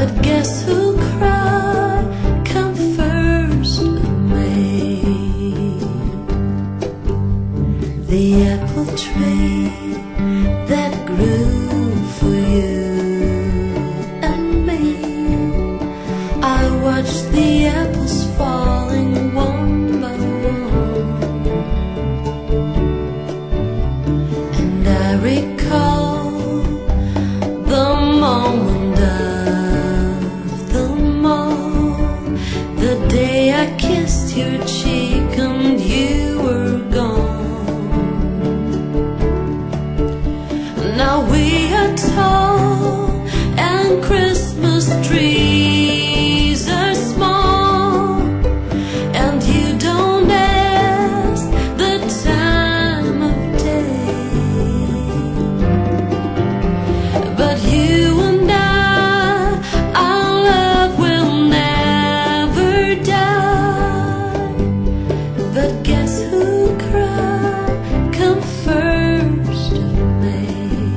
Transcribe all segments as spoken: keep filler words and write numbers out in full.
But guess who cried come first of May? The apple tree that grew for you and me. I watched the apples falling one by one, and I recall the moment of the morn, the day I kissed your cheek and you were gone. Now we are tall and Christmas trees are small, and you don't ask the time of day. But you and I, our love will never die. But guess who cried come first of May?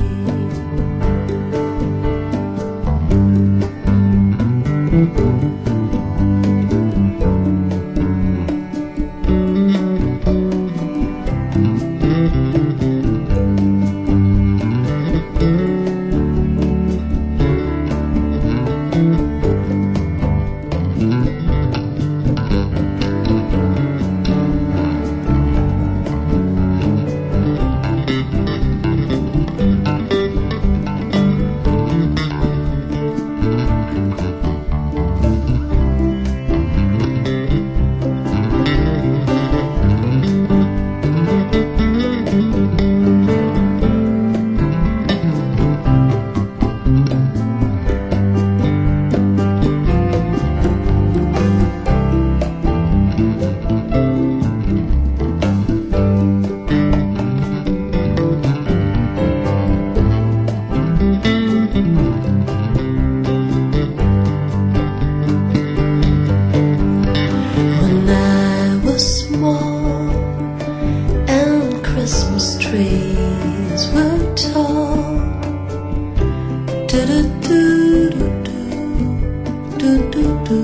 Small and Christmas trees were tall. Do do do do do do do.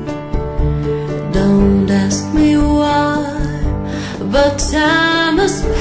Don't ask me why, but time has passed.